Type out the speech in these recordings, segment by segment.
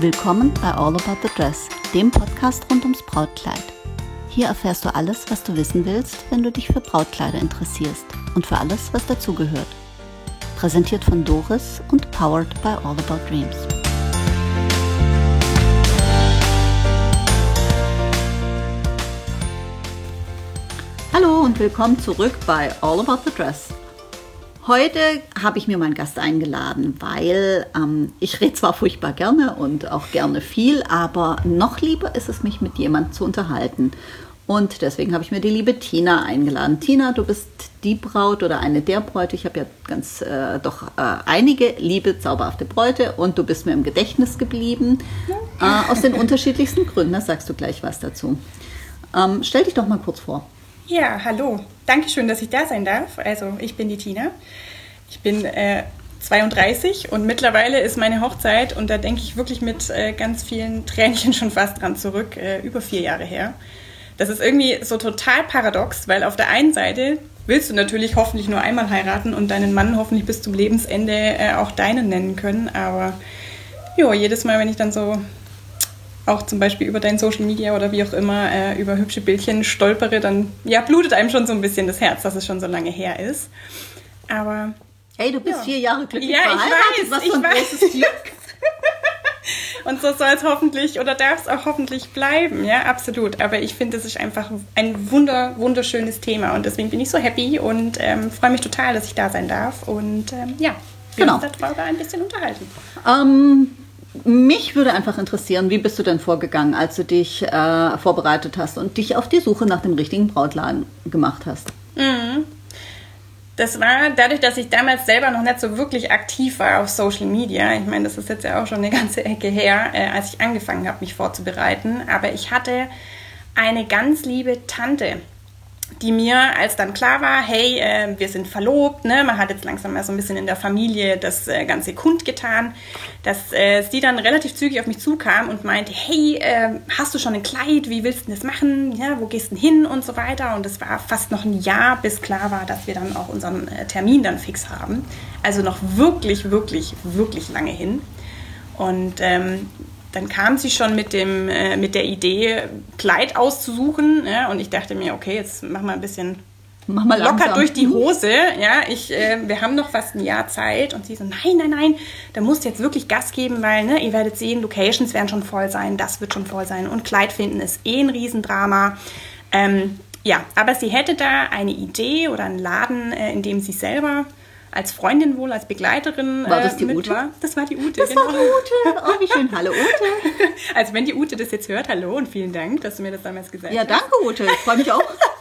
Willkommen bei All About the Dress, dem Podcast rund ums Brautkleid. Hier erfährst du alles, was du wissen willst, wenn du dich für Brautkleider interessierst und für alles, was dazugehört. Präsentiert von Doris und powered by All About Dreams. Hallo und willkommen zurück bei All About the Dress. Heute habe ich mir meinen Gast eingeladen, weil ich rede zwar furchtbar gerne und auch gerne viel, aber noch lieber ist es, mich mit jemandem zu unterhalten. Und deswegen habe ich mir die liebe Tina eingeladen. Tina, du bist die Braut oder eine der Bräute. Ich habe ja einige liebe, zauberhafte Bräute und du bist mir im Gedächtnis geblieben. Aus den unterschiedlichsten Gründen, da sagst du gleich was dazu. Stell dich doch mal kurz vor. Ja, hallo. Dankeschön, dass ich da sein darf. Also, ich bin die Tina. Ich bin 32 und mittlerweile ist meine Hochzeit, und da denke ich wirklich mit ganz vielen Tränchen schon fast dran zurück, über 4 Jahre her. Das ist irgendwie so total paradox, weil auf der einen Seite willst du natürlich hoffentlich nur einmal heiraten und deinen Mann hoffentlich bis zum Lebensende auch deinen nennen können, aber jo, jedes Mal, wenn ich dann so auch zum Beispiel über dein Social Media oder wie auch immer über hübsche Bildchen stolpere, dann ja, blutet einem schon so ein bisschen das Herz, dass es schon so lange her ist. Aber hey, du bist 4 Jahre glücklich verheiratet. Ich weiß, was für ein großes Glück. Und so soll es hoffentlich oder darf es auch hoffentlich bleiben, ja, absolut. Aber ich finde, es ist einfach ein wunderschönes Thema und deswegen bin ich so happy und freue mich total, dass ich da sein darf und wir uns darüber ein bisschen unterhalten. Mich würde einfach interessieren, wie bist du denn vorgegangen, als du dich vorbereitet hast und dich auf die Suche nach dem richtigen Brautladen gemacht hast? Das war dadurch, dass ich damals selber noch nicht so wirklich aktiv war auf Social Media. Ich meine, das ist jetzt ja auch schon eine ganze Ecke her, als ich angefangen habe, mich vorzubereiten. Aber ich hatte eine ganz liebe Tante, die mir, als dann klar war, hey, wir sind verlobt, ne? Man hat jetzt langsam mal so ein bisschen in der Familie das Ganze kundgetan, dass sie dann relativ zügig auf mich zukam und meinte, hey, hast du schon ein Kleid, wie willst du das machen, ja, wo gehst du denn hin und so weiter. Und es war fast noch ein Jahr, bis klar war, dass wir dann auch unseren Termin dann fix haben. Also noch wirklich, wirklich, wirklich lange hin. Und dann kam sie schon mit der Idee, Kleid auszusuchen. Ja, und ich dachte mir, okay, jetzt mach mal ein bisschen locker durch die Hose. Ja, wir haben noch fast ein Jahr Zeit. Und sie so, nein, da musst du jetzt wirklich Gas geben, weil ihr werdet sehen, Locations werden schon voll sein, das wird schon voll sein. Und Kleid finden ist ein Riesendrama. Aber sie hätte da eine Idee oder einen Laden, in dem sie selber als Freundin wohl, als Begleiterin war das die Ute? War. Das war die Ute. Das war die Ute. Oh, wie schön. Hallo Ute. Also wenn die Ute das jetzt hört, hallo und vielen Dank, dass du mir das damals gesagt hast. Ja, danke Ute. Ich freue mich auch.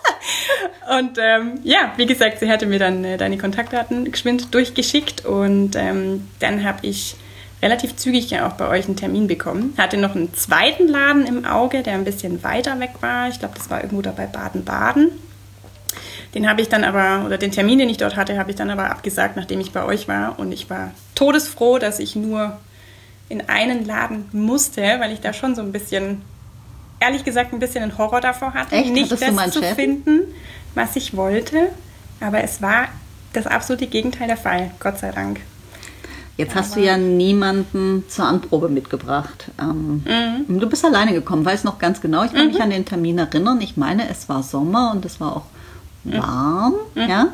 Und wie gesagt, sie hatte mir dann deine Kontaktdaten geschwind durchgeschickt und dann habe ich relativ zügig ja auch bei euch einen Termin bekommen. Hatte noch einen zweiten Laden im Auge, der ein bisschen weiter weg war. Ich glaube, das war irgendwo da bei Baden-Baden. Den habe ich dann aber, oder den Termin, den ich dort hatte, habe ich dann aber abgesagt, nachdem ich bei euch war. Und ich war todesfroh, dass ich nur in einen Laden musste, weil ich da schon so ein bisschen, ehrlich gesagt, ein bisschen einen Horror davor hatte. Echt? Nicht das zu finden, was ich wollte. Aber es war das absolute Gegenteil der Fall, Gott sei Dank. Jetzt hast du ja niemanden zur Anprobe mitgebracht. Du bist alleine gekommen, weiß noch ganz genau. Ich kann mich an den Termin erinnern. Ich meine, es war Sommer und es war auch warm. Ja?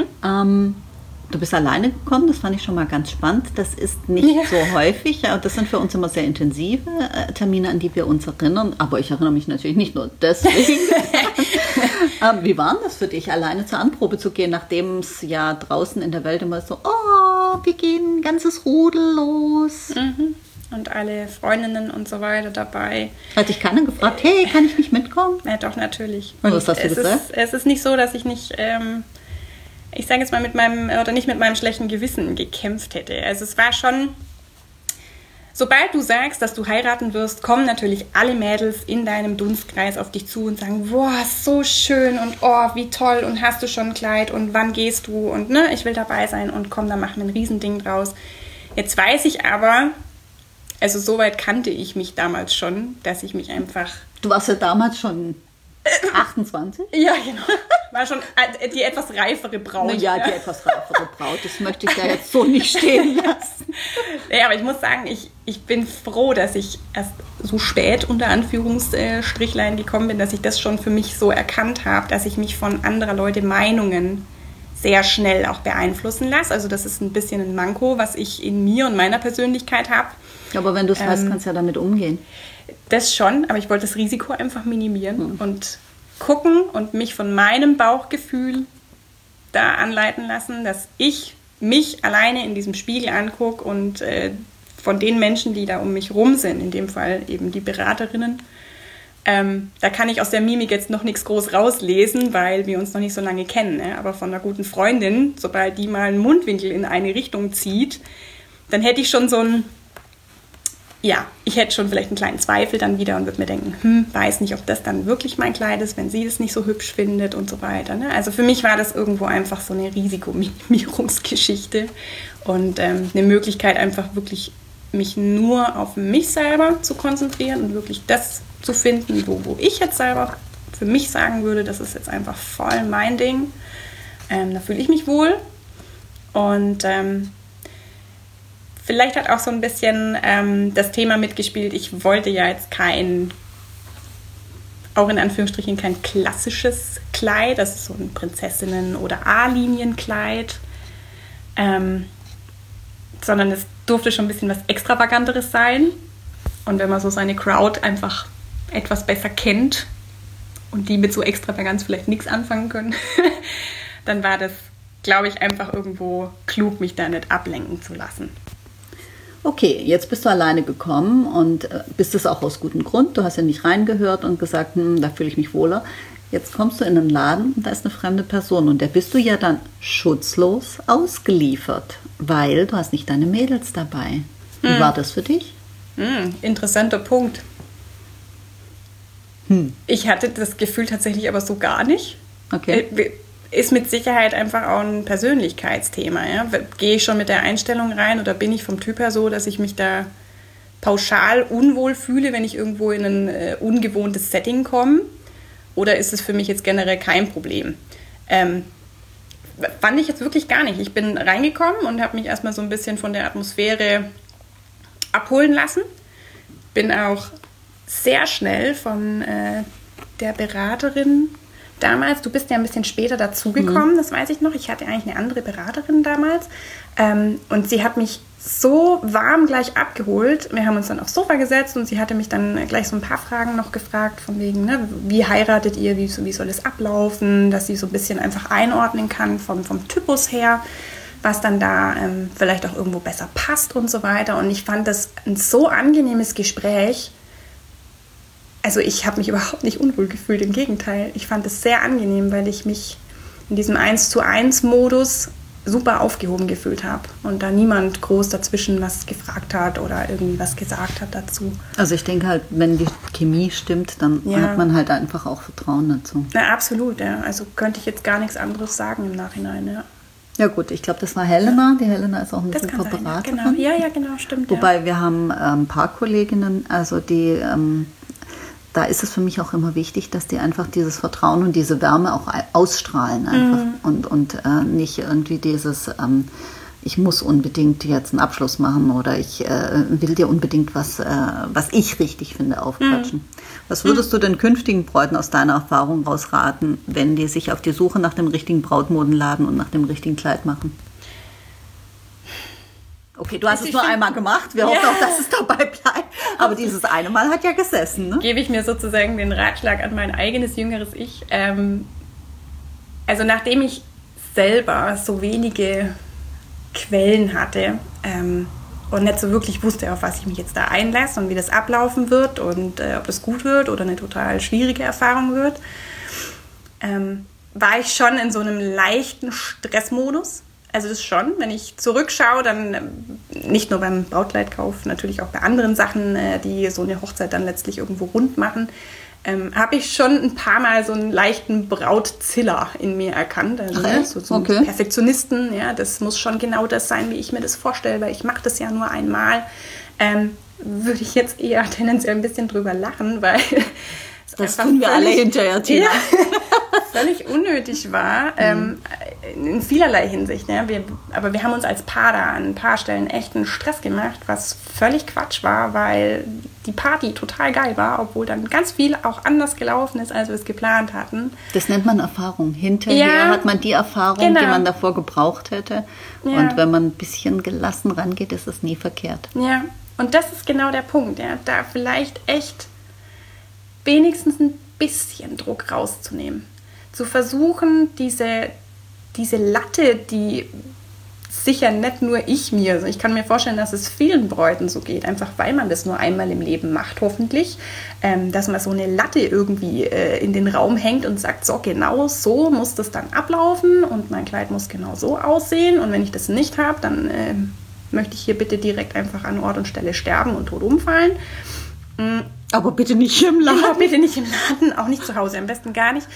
Du bist alleine gekommen, das fand ich schon mal ganz spannend. Das ist nicht so häufig. Das sind für uns immer sehr intensive Termine, an die wir uns erinnern. Aber ich erinnere mich natürlich nicht nur deswegen. Wie war denn das für dich, alleine zur Anprobe zu gehen, nachdem es ja draußen in der Welt immer so, wir gehen ein ganzes Rudel los. Und alle Freundinnen und so weiter dabei. Hat dich keiner gefragt, hey, kann ich nicht mitkommen? Ja, doch, natürlich. Und was hast du gesagt? Es ist nicht so, dass ich nicht, ich sage jetzt mal, nicht mit meinem schlechten Gewissen gekämpft hätte. Also es war schon, sobald du sagst, dass du heiraten wirst, kommen natürlich alle Mädels in deinem Dunstkreis auf dich zu und sagen, boah, so schön und oh, wie toll und hast du schon ein Kleid und wann gehst du und ich will dabei sein und komm, dann machen wir ein Riesending draus. Jetzt weiß ich aber, also soweit kannte ich mich damals schon, dass ich mich einfach... Du warst ja damals schon 28? Ja, genau. War schon die etwas reifere Braut. Ja, die etwas reifere Braut. Das möchte ich da jetzt so nicht stehen lassen. Ja, aber ich muss sagen, ich bin froh, dass ich erst so spät unter Anführungsstrichlein gekommen bin, dass ich das schon für mich so erkannt habe, dass ich mich von anderer Leute Meinungen sehr schnell auch beeinflussen lasse. Also das ist ein bisschen ein Manko, was ich in mir und meiner Persönlichkeit habe. Aber wenn du es weißt, kannst du ja damit umgehen. Das schon, aber ich wollte das Risiko einfach minimieren und gucken und mich von meinem Bauchgefühl da anleiten lassen, dass ich mich alleine in diesem Spiegel angucke und von den Menschen, die da um mich rum sind, in dem Fall eben die Beraterinnen, da kann ich aus der Mimik jetzt noch nichts groß rauslesen, weil wir uns noch nicht so lange kennen. Ne? Aber von einer guten Freundin, sobald die mal einen Mundwinkel in eine Richtung zieht, dann hätte ich schon so ein, ja, ich hätte schon vielleicht einen kleinen Zweifel dann wieder und würde mir denken, weiß nicht, ob das dann wirklich mein Kleid ist, wenn sie das nicht so hübsch findet und so weiter. Ne? Also für mich war das irgendwo einfach so eine Risikominimierungsgeschichte und eine Möglichkeit einfach wirklich mich nur auf mich selber zu konzentrieren und wirklich das zu finden, wo ich jetzt selber für mich sagen würde, das ist jetzt einfach voll mein Ding. Da fühle ich mich wohl. Und vielleicht hat auch so ein bisschen das Thema mitgespielt, ich wollte ja jetzt auch in Anführungsstrichen kein klassisches Kleid, das ist so ein Prinzessinnen- oder A-Linien-Kleid, sondern es durfte schon ein bisschen was Extravaganteres sein. Und wenn man so seine Crowd einfach etwas besser kennt und die mit so Extravaganz vielleicht nichts anfangen können, dann war das, glaube ich, einfach irgendwo klug, mich da nicht ablenken zu lassen. Okay, jetzt bist du alleine gekommen und bist es auch aus gutem Grund. Du hast ja nicht reingehört und gesagt, da fühle ich mich wohler. Jetzt kommst du in einen Laden und da ist eine fremde Person und der bist du ja dann schutzlos ausgeliefert, weil du hast nicht deine Mädels dabei. Wie war das für dich? Interessanter Punkt. Ich hatte das Gefühl tatsächlich aber so gar nicht. Okay. Ist mit Sicherheit einfach auch ein Persönlichkeitsthema. Ja? Gehe ich schon mit der Einstellung rein oder bin ich vom Typ her so, dass ich mich da pauschal unwohl fühle, wenn ich irgendwo in ein ungewohntes Setting komme? Oder ist es für mich jetzt generell kein Problem? Fand ich jetzt wirklich gar nicht. Ich bin reingekommen und habe mich erstmal so ein bisschen von der Atmosphäre abholen lassen. Bin auch sehr schnell von der Beraterin damals, du bist ja ein bisschen später dazugekommen, das weiß ich noch. Ich hatte eigentlich eine andere Beraterin damals und sie hat mich so warm gleich abgeholt. Wir haben uns dann aufs Sofa gesetzt und sie hatte mich dann gleich so ein paar Fragen noch gefragt, von wegen, ne, wie heiratet ihr, wie soll es ablaufen, dass sie so ein bisschen einfach einordnen kann vom Typus her, was dann da vielleicht auch irgendwo besser passt und so weiter. Und ich fand das ein so angenehmes Gespräch. Also ich habe mich überhaupt nicht unwohl gefühlt, im Gegenteil. Ich fand es sehr angenehm, weil ich mich in diesem 1:1-Modus super aufgehoben gefühlt habe und da niemand groß dazwischen was gefragt hat oder irgendwie was gesagt hat dazu. Also ich denke halt, wenn die Chemie stimmt, dann hat man halt einfach auch Vertrauen dazu. Na, absolut, ja. Also könnte ich jetzt gar nichts anderes sagen im Nachhinein, ja. Ja gut, ich glaube, das war Helena. Die Helena ist auch eine super Beraterin. Genau. Ja, genau, stimmt. Wobei wir haben ein paar Kolleginnen, also die... da ist es für mich auch immer wichtig, dass die einfach dieses Vertrauen und diese Wärme auch ausstrahlen einfach und nicht irgendwie dieses, ich muss unbedingt jetzt einen Abschluss machen oder ich will dir unbedingt was ich richtig finde, aufquatschen. Was würdest du den künftigen Bräuten aus deiner Erfahrung rausraten, wenn die sich auf die Suche nach dem richtigen Brautmodenladen und nach dem richtigen Kleid machen? Okay, du hast es nur einmal gemacht. Wir hoffen auch, dass es dabei bleibt. Aber dieses eine Mal hat ja gesessen. Ne? Gebe ich mir sozusagen den Ratschlag an mein eigenes jüngeres Ich. Also nachdem ich selber so wenige Quellen hatte und nicht so wirklich wusste, auf was ich mich jetzt da einlasse und wie das ablaufen wird und ob das gut wird oder eine total schwierige Erfahrung wird, war ich schon in so einem leichten Stressmodus. Also das schon, wenn ich zurückschaue, dann nicht nur beim Brautkleidkauf, natürlich auch bei anderen Sachen, die so eine Hochzeit dann letztlich irgendwo rund machen, habe ich schon ein paar Mal so einen leichten Brautziller in mir erkannt. Also so einen Perfektionisten, ja, das muss schon genau das sein, wie ich mir das vorstelle, weil ich mache das ja nur einmal. Würde ich jetzt eher tendenziell ein bisschen drüber lachen, weil es Das tun wir alle hinterher, Tina. Ja, völlig unnötig war, in vielerlei Hinsicht. Ne? Aber wir haben uns als Paar da an ein paar Stellen echt einen Stress gemacht, was völlig Quatsch war, weil die Party total geil war, obwohl dann ganz viel auch anders gelaufen ist, als wir es geplant hatten. Das nennt man Erfahrung. Hinterher hat man die Erfahrung, die man davor gebraucht hätte. Ja. Und wenn man ein bisschen gelassen rangeht, ist es nie verkehrt. Ja, und das ist genau der Punkt. Ja? Da vielleicht echt wenigstens ein bisschen Druck rauszunehmen. Zu versuchen, diese Latte, die sicher nicht nur ich mir, also ich kann mir vorstellen, dass es vielen Bräuten so geht, einfach weil man das nur einmal im Leben macht, hoffentlich, dass man so eine Latte irgendwie in den Raum hängt und sagt, so genau so muss das dann ablaufen und mein Kleid muss genau so aussehen und wenn ich das nicht habe, dann möchte ich hier bitte direkt einfach an Ort und Stelle sterben und tot umfallen. Aber bitte nicht im Laden. Ja, bitte nicht im Laden, auch nicht zu Hause, am besten gar nicht.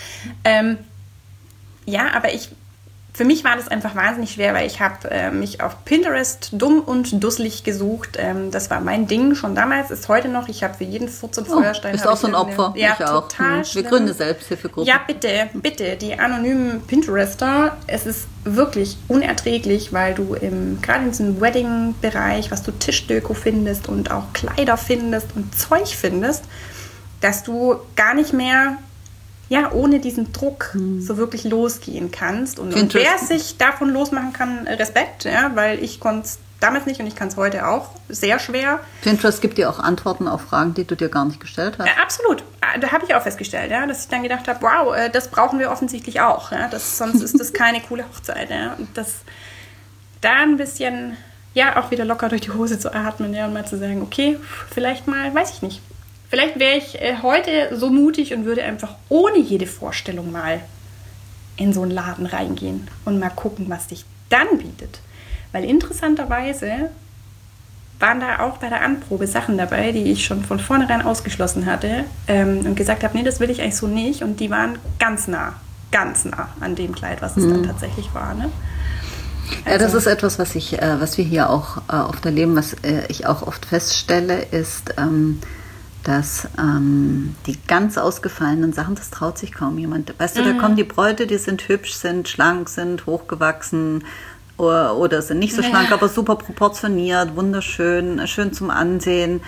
Ja, aber für mich war das einfach wahnsinnig schwer, weil ich habe mich auf Pinterest dumm und dusselig gesucht. Das war mein Ding schon damals, ist heute noch. Ich habe für jeden Furz und Feuerstein... Bist auch so ein Opfer? Ja, ich auch. Total Wir gründen Selbsthilfegruppen. Ja, bitte, die anonymen Pinterester. Es ist wirklich unerträglich, weil du gerade in diesem Wedding-Bereich, was du Tischdeko findest und auch Kleider findest und Zeug findest, dass du gar nicht mehr... ohne diesen Druck so wirklich losgehen kannst. Und wer sich davon losmachen kann, Respekt, weil ich konnte es damals nicht und ich kann es heute auch sehr schwer. Pinterest gibt dir auch Antworten auf Fragen, die du dir gar nicht gestellt hast. Absolut. Da habe ich auch festgestellt, dass ich dann gedacht habe, wow, das brauchen wir offensichtlich auch. Sonst ist das keine coole Hochzeit. Und das da ein bisschen, auch wieder locker durch die Hose zu atmen und mal zu sagen, okay, vielleicht mal, weiß ich nicht. Vielleicht wäre ich heute so mutig und würde einfach ohne jede Vorstellung mal in so einen Laden reingehen und mal gucken, was sich dann bietet. Weil interessanterweise waren da auch bei der Anprobe Sachen dabei, die ich schon von vornherein ausgeschlossen hatte und gesagt habe, nee, das will ich eigentlich so nicht. Und die waren ganz nah an dem Kleid, was es dann tatsächlich war. Ne? Ja, das ist etwas, was wir hier auch oft erleben, was ich auch oft feststelle, ist... dass die ganz ausgefallenen Sachen, das traut sich kaum jemand. Weißt du, da kommen die Bräute, die sind hübsch, sind schlank, sind hochgewachsen oder sind nicht so schlank, aber super proportioniert, wunderschön, schön zum Ansehen.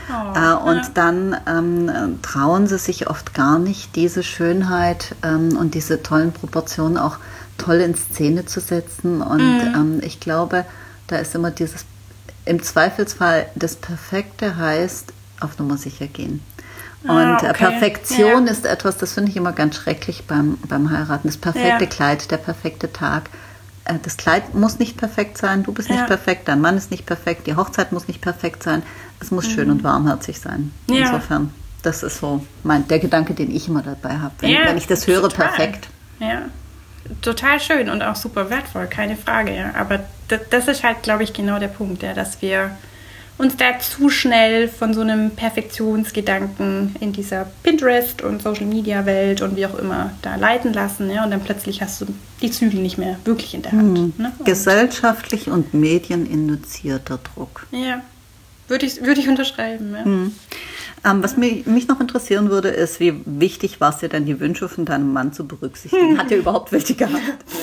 Dann trauen sie sich oft gar nicht, diese Schönheit und diese tollen Proportionen auch toll in Szene zu setzen. Und ich glaube, da ist immer im Zweifelsfall, das Perfekte heißt, auf Nummer sicher gehen. Und Perfektion ist etwas, das finde ich immer ganz schrecklich beim Heiraten. Das perfekte Kleid, der perfekte Tag. Das Kleid muss nicht perfekt sein, du bist nicht perfekt, dein Mann ist nicht perfekt, die Hochzeit muss nicht perfekt sein. Es muss schön und warmherzig sein. Insofern, das ist so der Gedanke, den ich immer dabei habe, wenn ich das höre, total. Perfekt. Ja, total schön und auch super wertvoll, keine Frage. Ja. Aber das ist halt, glaube ich, genau der Punkt, dass wir uns da zu schnell von so einem Perfektionsgedanken in dieser Pinterest- und Social-Media-Welt und wie auch immer da leiten lassen. Und dann plötzlich hast du die Zügel nicht mehr wirklich in der Hand. Ne? Gesellschaftlich und medieninduzierter Druck. Ja, würde ich unterschreiben. Ja. Was mich noch interessieren würde, ist, wie wichtig war es dir denn, die Wünsche von deinem Mann zu berücksichtigen? Hat er überhaupt welche gehabt?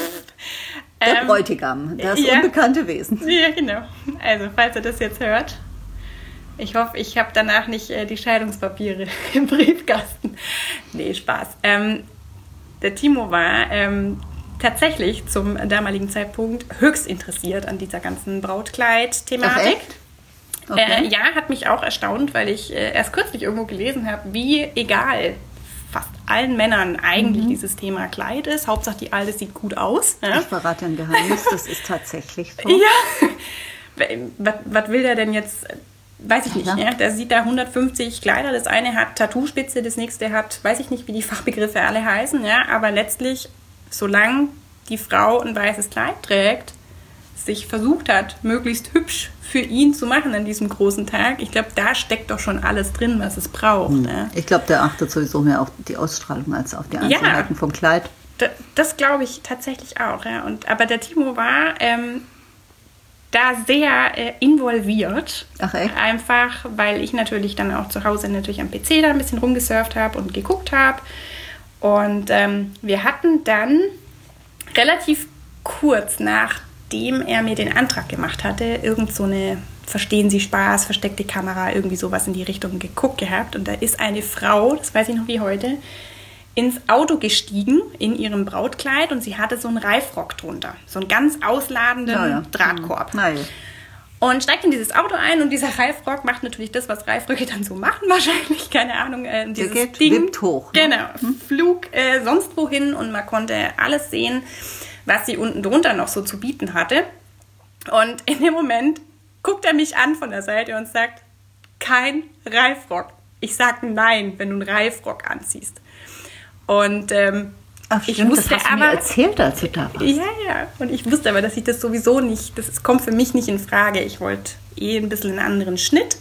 Der Bräutigam, das unbekannte Wesen. Ja, genau. Also, falls er das jetzt hört, ich hoffe, ich habe danach nicht die Scheidungspapiere im Briefkasten. Nee, Spaß. Der Timo war tatsächlich zum damaligen Zeitpunkt höchst interessiert an dieser ganzen Brautkleid-Thematik. Okay. Hat mich auch erstaunt, weil ich erst kürzlich irgendwo gelesen habe, wie egal fast allen Männern eigentlich dieses Thema Kleid ist. Hauptsache die Alte sieht gut aus. Ja? Ich verrate ein Geheimnis, das ist tatsächlich so. Ja. Was will der denn jetzt? Weiß ich nicht. Ja? Der sieht da 150 Kleider. Das eine hat Tattoospitze, das nächste hat, weiß ich nicht, wie die Fachbegriffe alle heißen. Ja? Aber letztlich, solange die Frau ein weißes Kleid trägt, sich versucht hat, möglichst hübsch für ihn zu machen an diesem großen Tag. Ich glaube, da steckt doch schon alles drin, was es braucht. Ne? Ich glaube, der achtet sowieso mehr auf die Ausstrahlung als auf die Einzelheiten vom Kleid. Das glaube ich tatsächlich auch. Ja. Aber der Timo war da sehr involviert. Ach echt? Einfach, weil ich natürlich dann auch zu Hause natürlich am PC da ein bisschen rumgesurft habe und geguckt habe. Und wir hatten dann relativ kurz nachdem er mir den Antrag gemacht hatte, irgend so eine Verstehen Sie Spaß, versteckte Kamera, irgendwie sowas in die Richtung geguckt gehabt. Und da ist eine Frau, das weiß ich noch wie heute, ins Auto gestiegen in ihrem Brautkleid und sie hatte so einen Reifrock drunter. So einen ganz ausladenden Drahtkorb. Ja. Und steigt in dieses Auto ein und dieser Reifrock macht natürlich das, was Reifröcke dann so machen wahrscheinlich, keine Ahnung. Dieses geht, Ding wippt hoch. Ne? Genau, flog sonst wohin und man konnte alles sehen, was sie unten drunter noch so zu bieten hatte. Und in dem Moment guckt er mich an von der Seite und sagt, kein Reifrock. Ich sag nein, wenn du einen Reifrock anziehst. Und ich wusste das hast du mir erzählt, als du da warst. Ja. Und ich wusste aber, dass ich das sowieso nicht, das kommt für mich nicht in Frage. Ich wollte ein bisschen einen anderen Schnitt.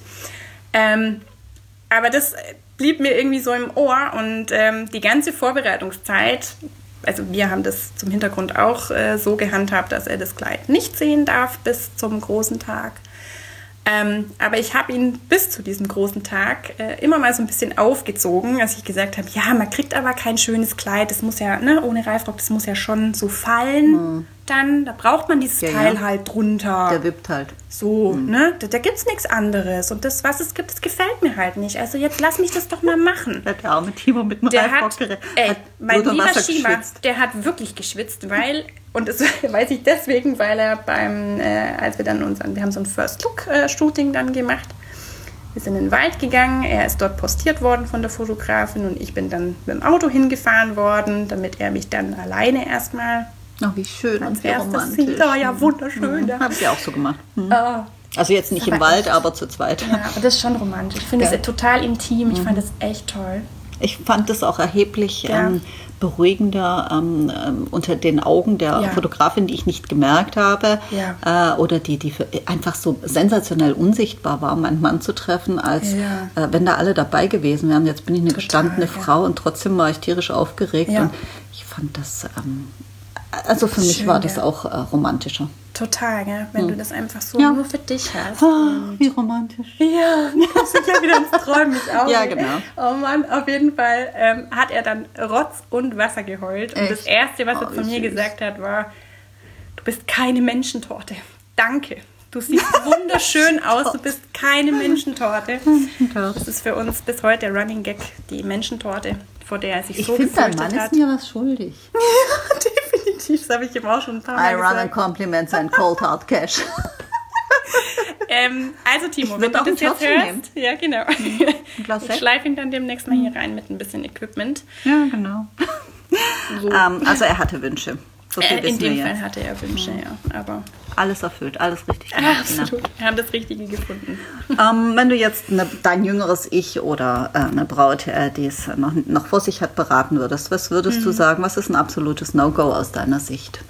Aber das blieb mir irgendwie so im Ohr. Und die ganze Vorbereitungszeit, also wir haben das zum Hintergrund auch so gehandhabt, dass er das Kleid nicht sehen darf bis zum großen Tag. Aber ich habe ihn bis zu diesem großen Tag immer mal so ein bisschen aufgezogen, als ich gesagt habe, ja, man kriegt aber kein schönes Kleid, das muss ja, ne, ohne Reifrock, das muss ja schon so fallen. Dann, da braucht man dieses Teil halt drunter. Der wippt halt. So, ne, da gibt es nichts anderes. Und das, was es gibt, das gefällt mir halt nicht. Also jetzt lass mich das doch mal machen. Der arme Timo mit dem Reifrock mein lieber Schieber, der hat wirklich geschwitzt, weil... Und das weiß ich deswegen, weil er als wir dann wir haben so ein First-Look-Shooting dann gemacht. Wir sind in den Wald gegangen, er ist dort postiert worden von der Fotografin und ich bin dann mit dem Auto hingefahren worden, damit er mich dann alleine erstmal... Ach, wie schön und wie romantisch. Sieht. Oh, ja, wunderschön. Ja. Habe ich auch so gemacht. Also jetzt nicht im Wald, aber zu zweit. Ja, aber das ist schon romantisch. Ich finde es total intim. Ich fand das echt toll. Ich fand das auch erheblich beruhigender unter den Augen der Fotografin, die ich nicht gemerkt habe, oder die einfach so sensationell unsichtbar war, meinen Mann zu treffen, als wenn da alle dabei gewesen wären. Jetzt bin ich eine gestandene Frau und trotzdem war ich tierisch aufgeregt. Und ich fand das, also für mich war das auch romantischer. Total, gell? Wenn du das einfach so nur für dich hast. Oh, wie romantisch. Ja, kommst du ja wieder ins Träumen mich auch. Ja, genau. Oh Mann, auf jeden Fall hat er dann Rotz und Wasser geheult. Und das Erste, was er zu mir gesagt hat, war, du bist keine Menschentorte. Danke. Du siehst wunderschön aus, du bist keine Menschentorte. Das ist für uns bis heute der Running Gag, die Menschentorte, vor der er sich so gefürchtet hat. Ich finde, dein Mann ist mir was schuldig. Ja, definitiv. Das habe ich ihm auch schon ein paar Mal gesagt. I run on compliments and cold hard cash. Also Timo, wenn du das jetzt hörst, ja genau, ich schleife ihn dann demnächst mal hier rein mit ein bisschen Equipment. Ja, genau. So. Also er hatte Wünsche. So viel in dem Fall hatte er Wünsche, aber... Alles erfüllt, alles richtig gemacht. Absolut, wir haben das Richtige gefunden. Wenn du jetzt dein jüngeres Ich oder eine Braut, die es noch vor sich hat, beraten würdest, was würdest du sagen, was ist ein absolutes No-Go aus deiner Sicht?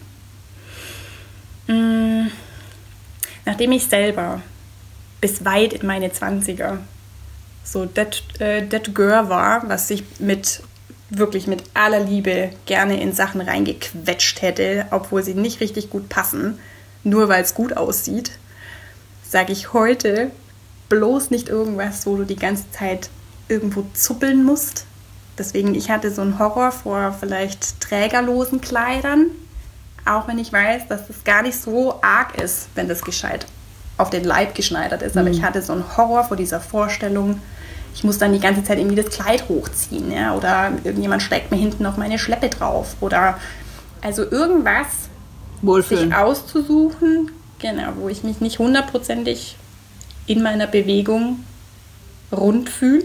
Nachdem ich selber bis weit in meine 20er so that girl war, was ich wirklich mit aller Liebe gerne in Sachen reingequetscht hätte, obwohl sie nicht richtig gut passen, nur weil es gut aussieht, sage ich heute bloß nicht irgendwas, wo du die ganze Zeit irgendwo zuppeln musst. Deswegen, ich hatte so einen Horror vor vielleicht trägerlosen Kleidern, auch wenn ich weiß, dass das gar nicht so arg ist, wenn das gescheit auf den Leib geschneidert ist. Aber ich hatte so einen Horror vor dieser Vorstellung, ich muss dann die ganze Zeit irgendwie das Kleid hochziehen, ja? Oder irgendjemand steigt mir hinten auf meine Schleppe drauf. Oder also irgendwas sich auszusuchen, genau, wo ich mich nicht hundertprozentig in meiner Bewegung rund fühle.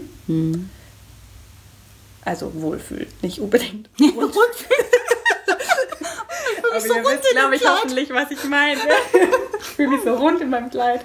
Also wohlfühl, nicht unbedingt rund fühlen. Aber so ihr wisst, glaube ich, hoffentlich, was ich meine. Ich fühle mich so rund in meinem Kleid.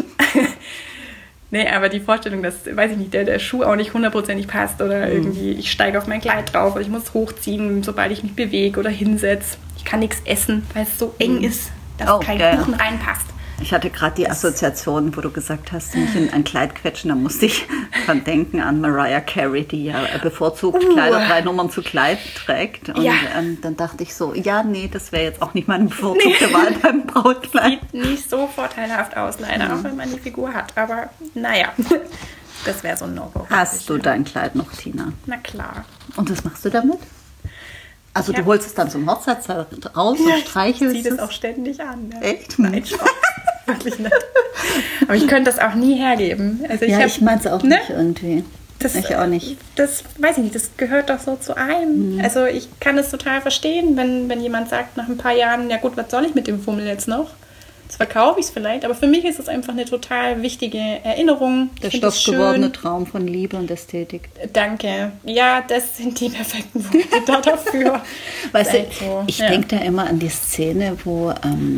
Nee, aber die Vorstellung, dass, weiß ich nicht, der Schuh auch nicht hundertprozentig passt oder irgendwie ich steige auf mein Kleid drauf oder ich muss hochziehen, sobald ich mich bewege oder hinsetze. Ich kann nichts essen, weil es so eng ist, dass kein Kuchen reinpasst. Ich hatte gerade die Assoziation, wo du gesagt hast, mich in ein Kleid quetschen, da musste ich dran denken an Mariah Carey, die ja bevorzugt Kleider 3 Nummern zu Kleid trägt. Und dann dachte ich so, ja, nee, das wäre jetzt auch nicht meine bevorzugte Wahl beim Brautkleid. Sieht nicht so vorteilhaft aus, leider, auch wenn man die Figur hat. Aber naja, das wäre so ein No-Go. Hast du dein Kleid noch, Tina? Na klar. Und was machst du damit? Also du holst es dann zum Hochzeitstag raus und streichelst es? Ich ziehe das auch ständig an. Ja. Echt? Nein, Spaß. Wirklich nicht. Aber ich könnte das auch nie hergeben. Also ich meine es auch nicht irgendwie. Ich auch nicht. Das weiß ich nicht, das gehört doch so zu einem. Also ich kann es total verstehen, wenn jemand sagt nach ein paar Jahren, ja gut, was soll ich mit dem Fummel jetzt noch? Jetzt verkaufe ich es vielleicht, aber für mich ist es einfach eine total wichtige Erinnerung. Der stoffgewordene Traum von Liebe und Ästhetik. Danke. Ja, das sind die perfekten Worte da dafür. Weißt du, ich denke da immer an die Szene, wo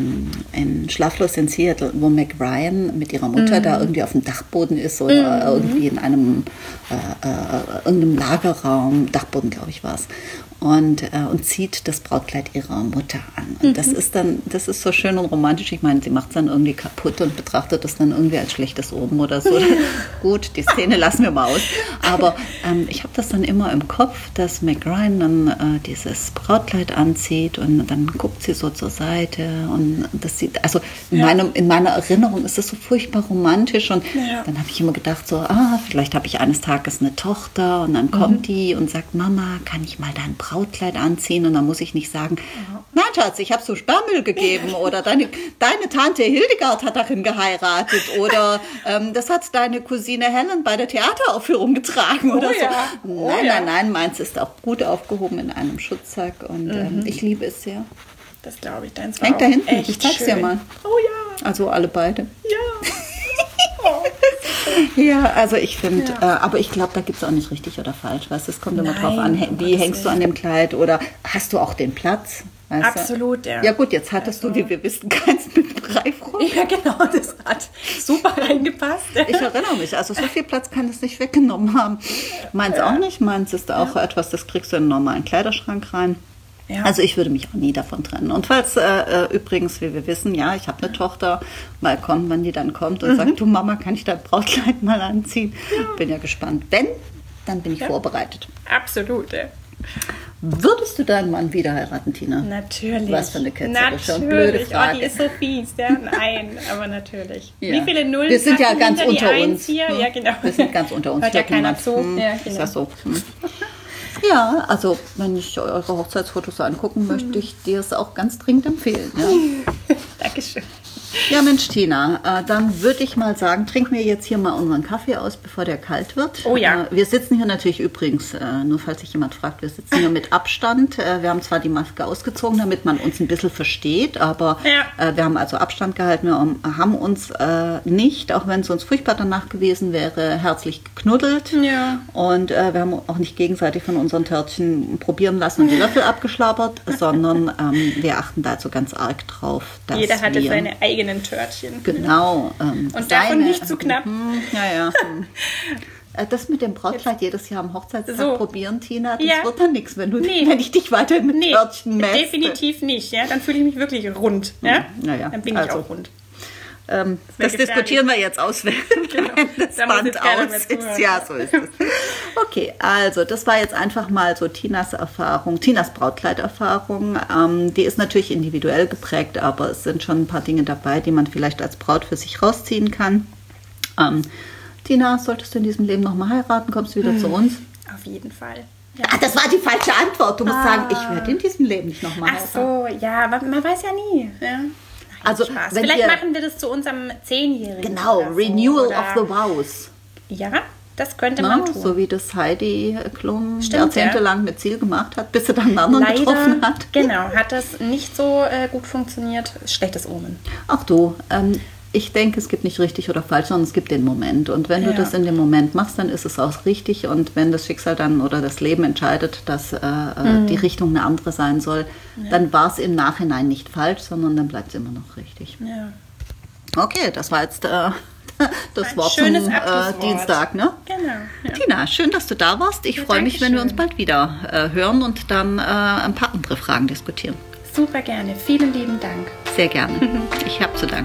in Schlaflos in Seattle, wo Meg Ryan mit ihrer Mutter da irgendwie auf dem Dachboden ist oder irgendwie in einem irgendeinem Lagerraum, Dachboden glaube ich war es, und zieht das Brautkleid ihrer Mutter an. Und das ist so schön und romantisch. Ich meine, sie macht es dann irgendwie kaputt und betrachtet das dann irgendwie als schlechtes Oben oder so. Gut, die Szene lassen wir mal aus. Aber ich habe das dann immer im Kopf, dass Meg Ryan dann dieses Brautkleid anzieht und dann guckt sie so zur Seite und das sieht, also in meiner Erinnerung ist das so furchtbar romantisch und dann habe ich immer gedacht so, vielleicht habe ich eines Tages eine Tochter und dann kommt die und sagt, Mama, kann ich mal dein Brautkleid anziehen? Und dann muss ich nicht sagen, nein Schatz, ich habe so Sperrmüll gegeben oder deine Tante Hildegard hat darin geheiratet oder das hat deine Cousine Helen bei der Theateraufführung getragen oder so. Nein, meins ist auch gut aufgehoben in einem Schutzsack und ich liebe es sehr. Das glaube ich, deins war hängt da hinten, echt ich zeig's dir mal. Oh ja. Also alle beide. Ja. Ja, also ich finde, aber ich glaube, da gibt es auch nicht richtig oder falsch. Weißt? Es kommt immer drauf an, wie hängst du an dem Kleid oder hast du auch den Platz? Weißt Absolut, du? Ja gut, jetzt hattest du, wie wir wissen, keins mit Breifrock. Ja genau, das hat super reingepasst. Ich erinnere mich, also so viel Platz kann es nicht weggenommen haben. Meins auch nicht, meins ist auch etwas, das kriegst du in einen normalen Kleiderschrank rein. Ja. Also ich würde mich auch nie davon trennen. Und falls übrigens, wie wir wissen, ich habe eine Tochter, mal kommt, wenn die dann kommt und sagt, du Mama, kann ich dein Brautkleid mal anziehen? Ja. Bin ja gespannt. Wenn, dann bin ich vorbereitet. Absolut, ja. Würdest du deinen Mann wieder heiraten, Tina? Natürlich. Was für eine ketzerische und blöde Frage. Die ist so fies. Ja? Nein, aber natürlich. Ja. Wie viele Nullen wir sind ja ganz unter uns. Hier? Ja, genau. Wir sind ganz unter uns. Hört ja keiner zu. Ja, genau. Ist das so? Ja, also wenn ich eure Hochzeitsfotos angucken möchte, ich dir es auch ganz dringend empfehlen. Ja. Dankeschön. Ja, Mensch, Tina, dann würde ich mal sagen, trinken wir jetzt hier mal unseren Kaffee aus, bevor der kalt wird. Oh ja. Wir sitzen hier natürlich übrigens, nur falls sich jemand fragt, wir sitzen hier mit Abstand. Wir haben zwar die Maske ausgezogen, damit man uns ein bisschen versteht, aber wir haben also Abstand gehalten. Wir haben uns nicht, auch wenn es uns furchtbar danach gewesen wäre, herzlich geknuddelt. Ja. Und wir haben auch nicht gegenseitig von unseren Törtchen probieren lassen und die Löffel abgeschlabbert, sondern wir achten da also ganz arg drauf, dass jeder hatte seine eigenen Törtchen. Genau. Und davon nicht zu knapp. Ja. Das mit dem Brautkleid jedes Jahr am Hochzeitstag probieren, Tina, das wird dann nichts, wenn ich dich weiter mit Törtchen messe. Definitiv nicht. Ja? Dann fühle ich mich wirklich rund. Ja? Dann bin ich auch rund. Das diskutieren wir jetzt aus, wenn das Band aus ist. Ja, so ist es. Okay, also das war jetzt einfach mal so Tinas Erfahrung, Tinas Brautkleiderfahrung. Die ist natürlich individuell geprägt, aber es sind schon ein paar Dinge dabei, die man vielleicht als Braut für sich rausziehen kann. Tina, solltest du in diesem Leben nochmal heiraten? Kommst du wieder zu uns? Auf jeden Fall. Ja. Das war die falsche Antwort. Du musst sagen, ich werde in diesem Leben nicht nochmal heiraten. Ach so, ja, aber man weiß ja nie. Ja. Also, vielleicht machen wir das zu unserem 10-Jährigen. Genau, Renewal of the Vows. Ja, das könnte man tun. So wie das Heidi Klum jahrzehntelang mit Ziel gemacht hat, bis sie dann einen anderen getroffen hat. Genau, hat das nicht so gut funktioniert. Schlechtes Omen. Ach du, ich denke, es gibt nicht richtig oder falsch, sondern es gibt den Moment. Und wenn du das in dem Moment machst, dann ist es auch richtig. Und wenn das Schicksal dann oder das Leben entscheidet, dass die Richtung eine andere sein soll, dann war es im Nachhinein nicht falsch, sondern dann bleibt es immer noch richtig. Ja. Okay, das war jetzt das Wort zum Dienstag. Ne? Genau. Ja. Tina, schön, dass du da warst. Ich freue mich, wenn wir uns bald wieder hören und dann ein paar andere Fragen diskutieren. Super gerne. Vielen lieben Dank. Sehr gerne. Ich habe zu danken.